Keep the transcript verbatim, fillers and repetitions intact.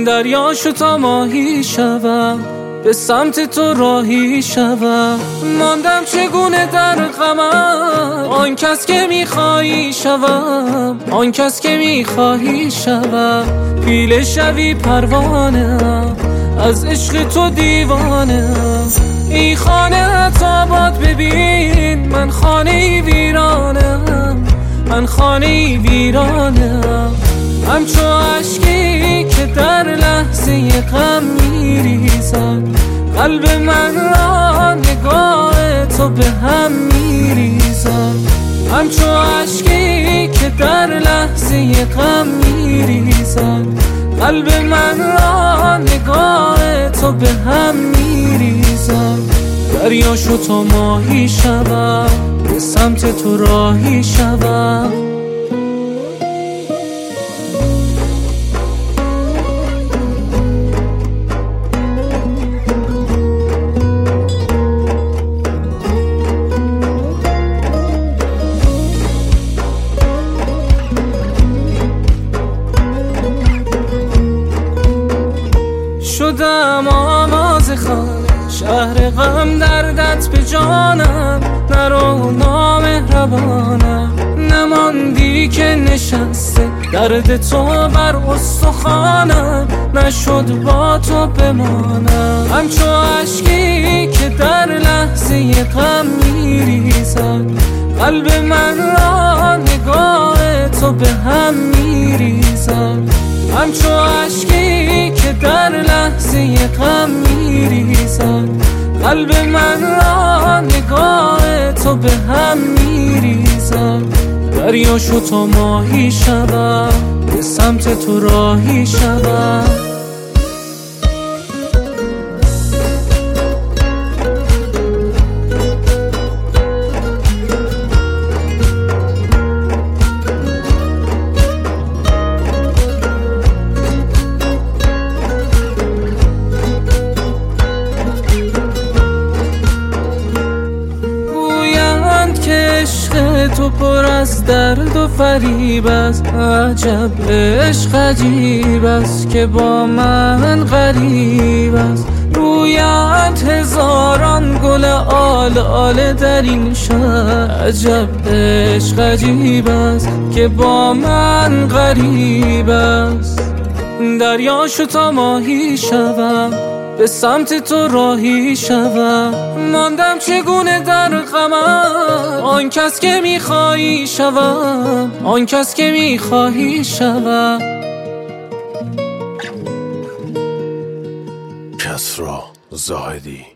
دریاشو تا ماهی شوم، به سمت تو راهی شوم. ماندم چگونه در غمم، آن کس که میخوایی شوم، آن کس که میخوایی شوم. پیله شوی پروانه‌ام، از عشق تو دیوانه‌ام. این خانه آباد ببین، من خانه ویرانم، من خانه ویرانم. همچو اشکی که در لحظه غم میریزد، قلب من را نگاه تو به هم میریزد. همچو اشکی که در لحظه غم میریزد، قلب من را نگاه تو به هم میریزد. دریاشو تا ماهی شوم، به سمت تو راهی شوم. شدم آواز خانه، شهر غم دردت به جانم. نرو نامهربانم، نماندی که نشسته درد تو بر استخوانم. نشد با تو بمانم، همچو اشکی که در لحظه غم میریزد، قلب من را نگاه تو به هم میریزد. همچو اشکی که در لحظه غم میریزد، قلب من را نگاه تو به هم میریزد. دریاشو تا ماهی شوم، به سمت تو راهی شوم. تو پر از درد و فریب است، عجب عشق عجیب است که با من غریب است. رویت هزاران گل آل آل در این شهر، عجب عشق عجیب است که با من غریب است. دریاشو تا ماهی شوم، به سمت تو راهی شوم. ماندم چگونه در غمم، آن کس که میخوایی شوم، آن کس که میخوایی شوم. کسری زاهدی.